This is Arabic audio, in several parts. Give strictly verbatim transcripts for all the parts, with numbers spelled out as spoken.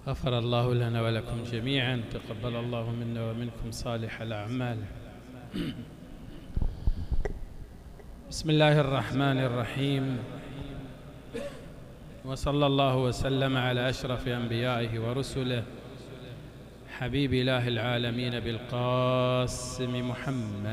غفر الله لنا ولكم جميعا، تقبل الله منا ومنكم صالح الأعمال. بسم الله الرحمن الرحيم، وصلى الله وسلم على أشرف أنبيائه ورسله حبيب إله العالمين بالقاسم محمد.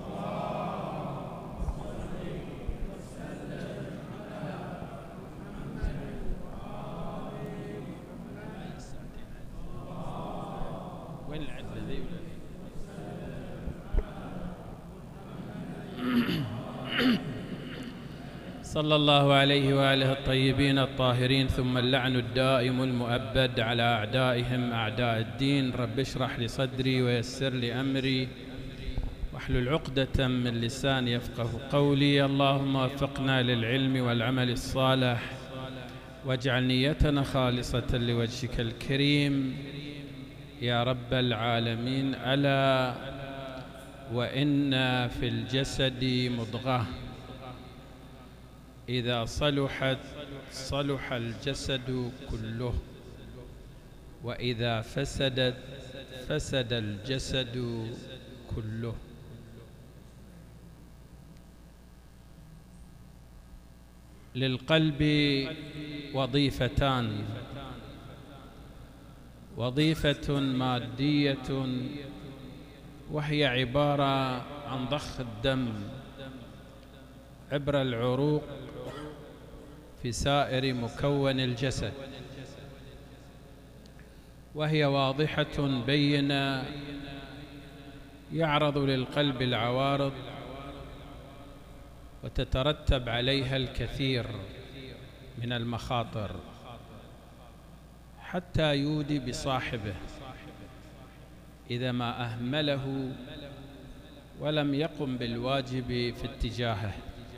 صلى الله عليه وآله الطيبين الطاهرين، ثم اللعن الدائم المؤبد على أعدائهم أعداء الدين. رب اشرح لي صدري ويسر لي أمري واحلل عقدة من لساني يفقه قولي. اللهم وفقنا للعلم والعمل الصالح، واجعل نيتنا خالصة لوجهك الكريم يا رب العالمين. ألا وإن في الجسد مضغة إذا صلحت صلح الجسد كله، وإذا فسدت فسد الجسد كله. للقلب وظيفتان، وظيفة مادية وهي عبارة عن ضخ الدم عبر العروق في سائر مكون الجسد، وهي واضحة بينة، يعرض للقلب العوارض وتترتب عليها الكثير من المخاطر حتى يودي بصاحبه إذا ما أهمله ولم يقم بالواجب في اتجاهه.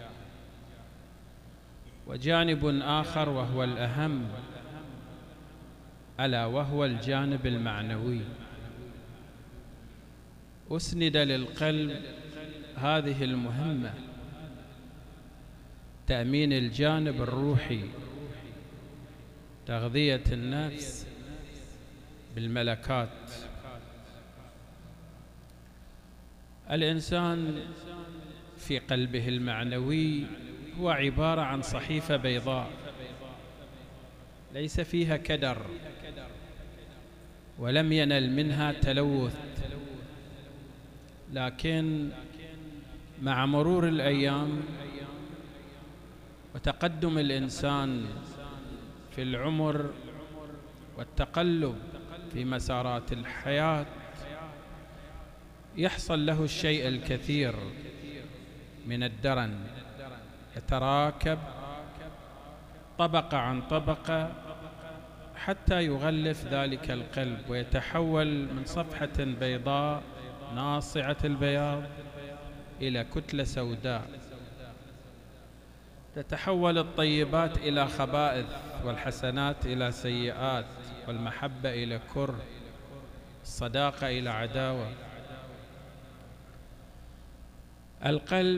وجانب آخر وهو الأهم، ألا وهو الجانب المعنوي. أسند للقلب هذه المهمة، تأمين الجانب الروحي، تغذية النفس بالملكات. الإنسان في قلبه المعنوي هو عبارة عن صحيفة بيضاء ليس فيها كدر ولم ينل منها تلوث، لكن مع مرور الأيام وتقدم الإنسان في العمر والتقلب في مسارات الحياة يحصل له الشيء الكثير من الدرن، يتراكب طبقة عن طبقة حتى يغلف ذلك القلب ويتحول من صفحة بيضاء ناصعة البياض إلى كتلة سوداء. تتحول الطيبات إلى خبائث، والحسنات إلى سيئات، والمحبة إلى كره، الصداقة إلى عداوة. القلب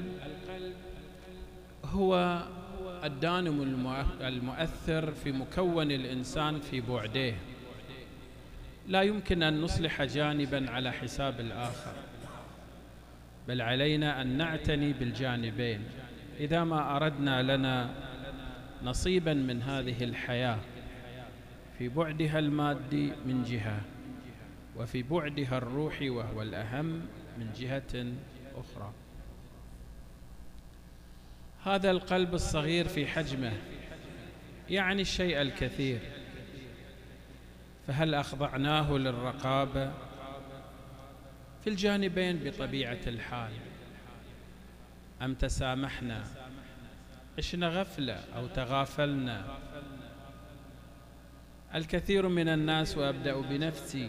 هو الدانم المؤثر في مكون الإنسان في بعديه. لا يمكن أن نصلح جانبا على حساب الآخر، بل علينا أن نعتني بالجانبين إذا ما أردنا لنا نصيبا من هذه الحياة في بعدها المادي من جهة، وفي بعدها الروحي وهو الأهم من جهة أخرى. هذا القلب الصغير في حجمه يعني الشيء الكثير، فهل أخضعناه للرقابة؟ في الجانبين بطبيعة الحال، أم تسامحنا؟ عشنا غفلة أو تغافلنا؟ الكثير من الناس، وأبدأ بنفسي،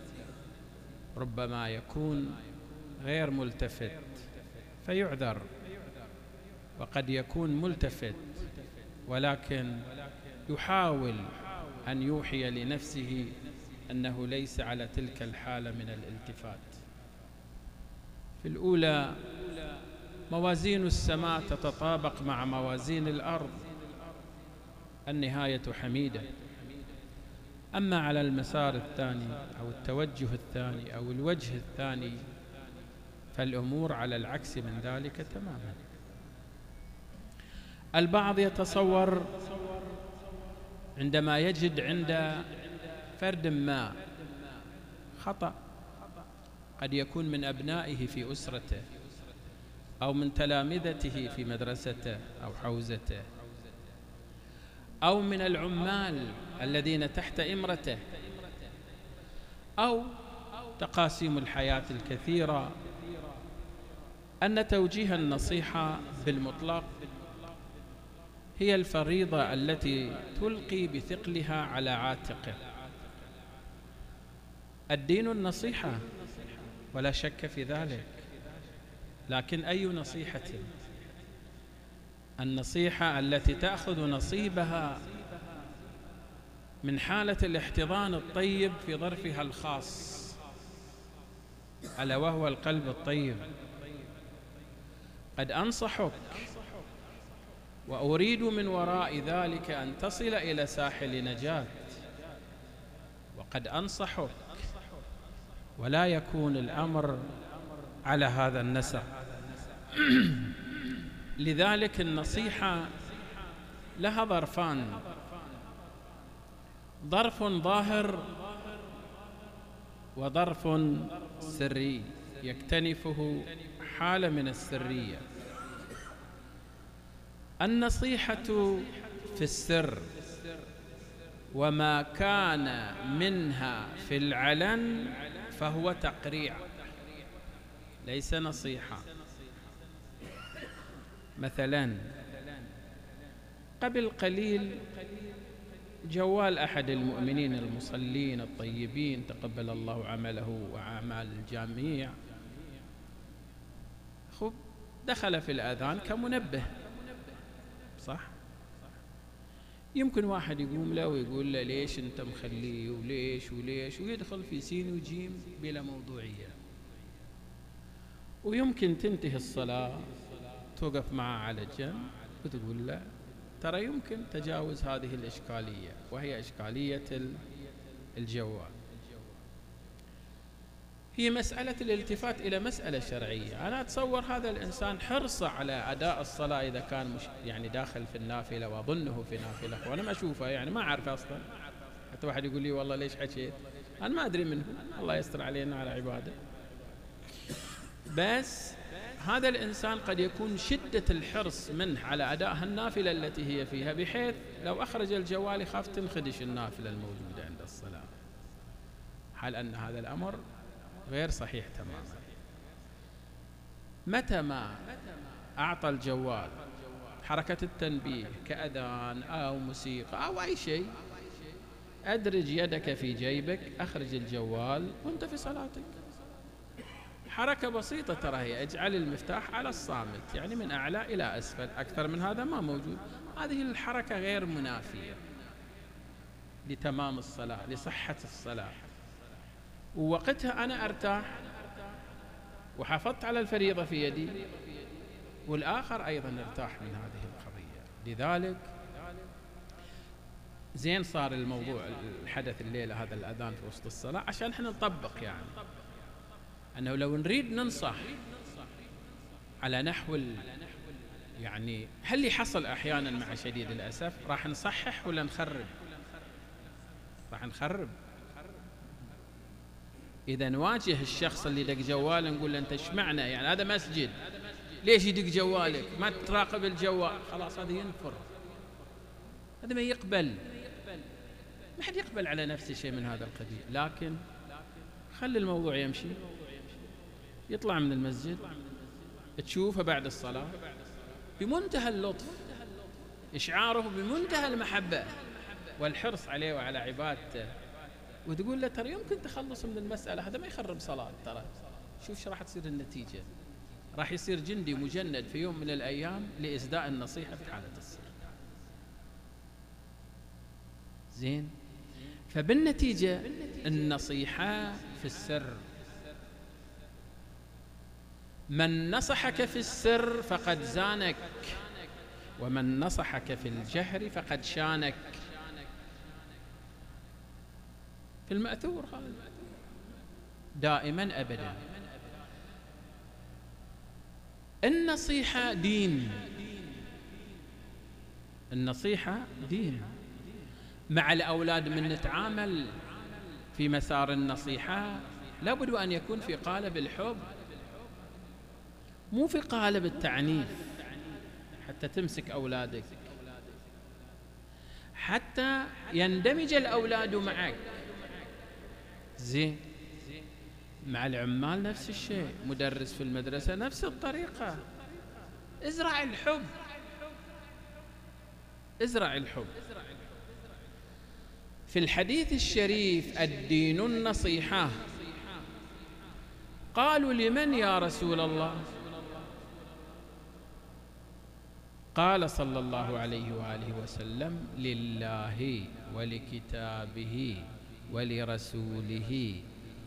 ربما يكون غير ملتفت فيعذر، وقد يكون ملتفت ولكن يحاول أن يوحي لنفسه أنه ليس على تلك الحالة من الالتفات. في الأولى موازين السماء تتطابق مع موازين الأرض، النهاية حميدة. أما على المسار الثاني أو التوجه الثاني أو الوجه الثاني فالأمور على العكس من ذلك تماما. البعض يتصور عندما يجد عند فرد ما خطأ، قد يكون من أبنائه في أسرته أو من تلامذته في مدرسته أو حوزته أو من العمال الذين تحت إمرته أو تقاسيم الحياة الكثيرة، أن توجيه النصيحة بالمطلق هي الفريضة التي تلقي بثقلها على عاتقه. الدين النصيحة ولا شك في ذلك، لكن أي نصيحة؟ النصيحة التي تأخذ نصيبها من حالة الاحتضان الطيب في ظرفها الخاص، ألا وهو القلب الطيب. قد أنصحك وأريد من وراء ذلك أن تصل إلى ساحل نجاة، وقد أنصحك ولا يكون الأمر على هذا النسق. لذلك النصيحة لها ظرفان: ظرف ظاهر وظرف سري يكتنفه حالة من السرية. النصيحة في السر وما كان منها في العلن فهو تقريع ليس نصيحة. مثلا قبل قليل جوال أحد المؤمنين المصلين الطيبين تقبل الله عمله وأعمال الجميع خب دخل في الأذان كمنبه، صح؟ يمكن واحد يقوم له ويقول له ليش أنت مخليه وليش وليش، ويدخل في سين وجيم بلا موضوعية. ويمكن تنتهي الصلاة توقف معه على جنب وتقول له ترى يمكن تجاوز هذه الإشكالية، وهي إشكالية الجوال. هي مسألة الالتفات إلى مسألة شرعية. أنا أتصور هذا الإنسان حرصه على أداء الصلاة إذا كان مش يعني داخل في النافلة، وأظنه في نافلة وأنا ما أشوفه، يعني ما أعرف أصلا. حتى واحد يقول لي والله ليش حكيت، أنا ما أدري منه، الله يستر علينا على عباده. بس هذا الإنسان قد يكون شدة الحرص منه على أداء النافلة التي هي فيها، بحيث لو أخرج الجوال يخاف تنخدش النافلة الموجودة عند الصلاة، حال أن هذا الأمر غير صحيح تماما. متى ما أعطى الجوال حركة التنبيه كأذان أو موسيقى أو أي شيء، أدرج يدك في جيبك، أخرج الجوال وأنت في صلاتك. حركة بسيطة ترى هي، اجعل المفتاح على الصامت، يعني من أعلى إلى أسفل، أكثر من هذا ما موجود. هذه الحركة غير منافية لتمام الصلاة، لصحة الصلاة، ووقتها أنا أرتاح وحافظت على الفريضة في يدي، والآخر أيضا ارتاح من هذه القضية. لذلك زين صار الموضوع الحدث الليلة هذا الأذان في وسط الصلاة عشان احنا نطبق، يعني أنه لو نريد ننصح على نحو يعني هل يحصل أحيانا مع شديد الأسف راح نصحح ولا نخرب؟ راح نخرب. إذا نواجه الشخص اللي دق جواله نقول له أنت اشمعنا، يعني هذا مسجد ليش يدق جوالك؟ ما تراقب الجوال، خلاص هذا ينفر، هذا ما يقبل، ما حد يقبل على نفسه شيء من هذا القبيل. لكن خلي الموضوع يمشي، يطلع من المسجد تشوفه بعد الصلاة بمنتهى اللطف، إشعاره بمنتهى المحبة والحرص عليه وعلى عبادته، وتقول له ترى يمكن تخلص من المسألة، هذا ما يخرب صلاة. ترى شوف شو راح تصير النتيجة، راح يصير جندي مجند في يوم من الأيام لإسداء النصيحة في حالة السر. زين، فبالنتيجة النصيحة في السر، من نصحك في السر فقد زانك، ومن نصحك في الجهر فقد شانك. في المأثور هذا دائما أبدا. النصيحة دين، النصيحة دين. مع الأولاد من نتعامل في مسار النصيحة لابد أن يكون في قالب الحب، مو في قالب التعنيف، حتى تمسك أولادك، حتى يندمج الأولاد معك. زين. مع العمال نفس الشيء، مدرس في المدرسة نفس الطريقة. ازرع الحب، ازرع الحب. في الحديث الشريف الدين النصيحة، قالوا لمن يا رسول الله؟ قال صلى الله عليه وآله وسلم لله ولكتابه ولرسوله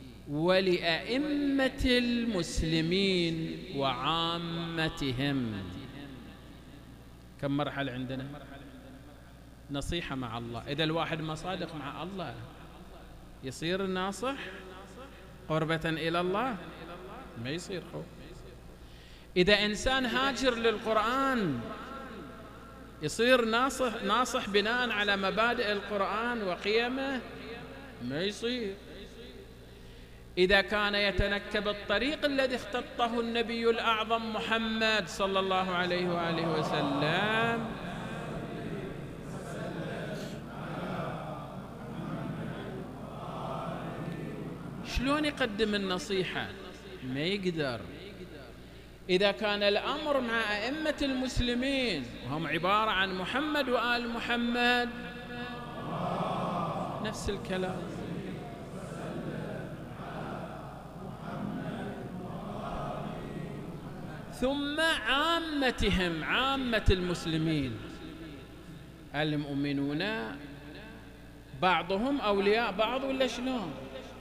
ولأئمة المسلمين وعامتهم. كم مرحلة عندنا؟ نصيحة مع الله. إذا الواحد ما صادق مع الله يصير ناصح قربة إلى الله؟ ما يصير خوف. إذا إنسان هاجر للقرآن يصير ناصح ناصح بناء على مبادئ القرآن وقيمه؟ ما يصير. إذا كان يتنكب الطريق الذي اختطه النبي الأعظم محمد صلى الله عليه وآله وسلم، شلون يقدم النصيحة؟ ما يقدر. إذا كان الأمر مع أئمة المسلمين وهم عبارة عن محمد وآل محمد، نفس الكلام. ثم عامتهم، عامة المسلمين المؤمنون بعضهم أولياء بعض ولا شلون؟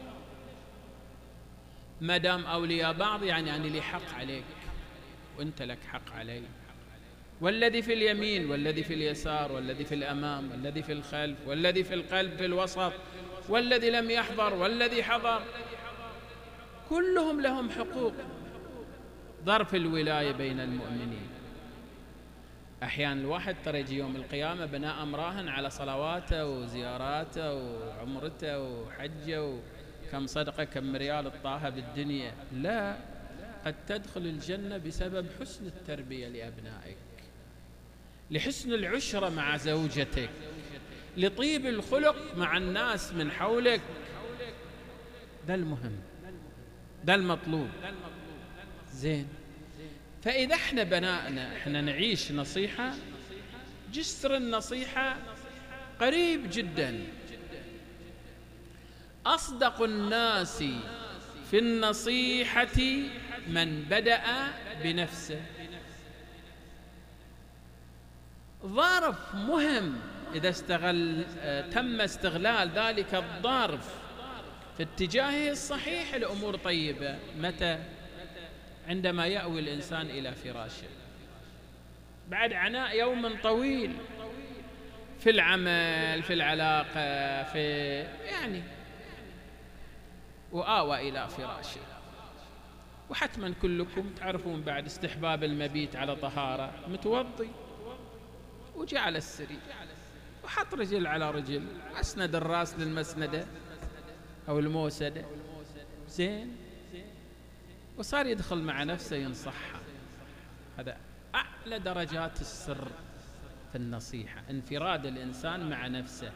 ما دام أولياء بعض يعني أنا لي حق عليك وأنت لك حق علي، والذي في اليمين والذي في اليسار والذي في الأمام والذي في الخلف والذي في القلب في الوسط والذي لم يحضر والذي حضر، كلهم لهم حقوق. ظرف الولاية بين المؤمنين. أحيانا الواحد ترى يجي يوم القيامة بناء مراهن على صلواته وزياراته وعمرته وحجه وكم صدقة كم ريال الطاها بالدنيا. لا، قد تدخل الجنة بسبب حسن التربية لأبنائك، لحسن العشرة مع زوجتك، لطيب الخلق مع الناس من حولك. ده المهم، ده المطلوب. زين. فإذا احنا بناءنا احنا نعيش نصيحة، جسر النصيحة قريب جدا. أصدق الناس في النصيحة من بدأ بنفسه. ظرف مهم إذا استغل تم استغلال ذلك الظرف في اتجاهه الصحيح الأمور طيبة. متى؟ عندما يأوي الإنسان إلى فراشه بعد عناء يوم طويل في العمل، في العلاقة، في يعني، وآوى إلى فراشه. وحتما كلكم تعرفون بعد استحباب المبيت على طهارة، متوضي وجعل السرير وحط رجل على رجل، أسند الرأس للمسندة أو الموسدة، زين، وصار يدخل مع نفسه ينصحها. هذا أعلى درجات السر في النصيحة، انفراد الإنسان مع نفسه،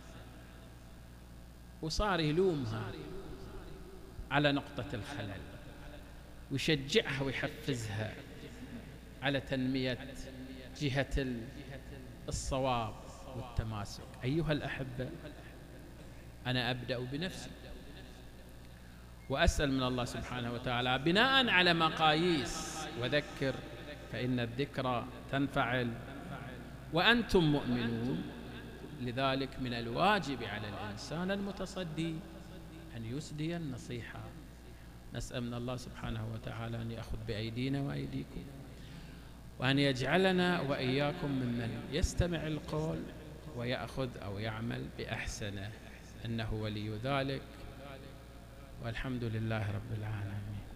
وصار يلومها على نقطة الخلل ويشجعها ويحفزها على تنمية جهة الصواب والتماسك. أيها الأحبة، أنا أبدأ بنفسي وأسأل من الله سبحانه وتعالى بناء على مقاييس، وذكر فإن الذكرى تنفعل وأنتم مؤمنون. لذلك من الواجب على الإنسان المتصدي أن يسدي النصيحة. نسأل من الله سبحانه وتعالى أن يأخذ بأيدينا وأيديكم، وأن يجعلنا وإياكم ممن يستمع القول ويأخذ أو يعمل بأحسنه. إنه ولي ذلك، والحمد لله رب العالمين.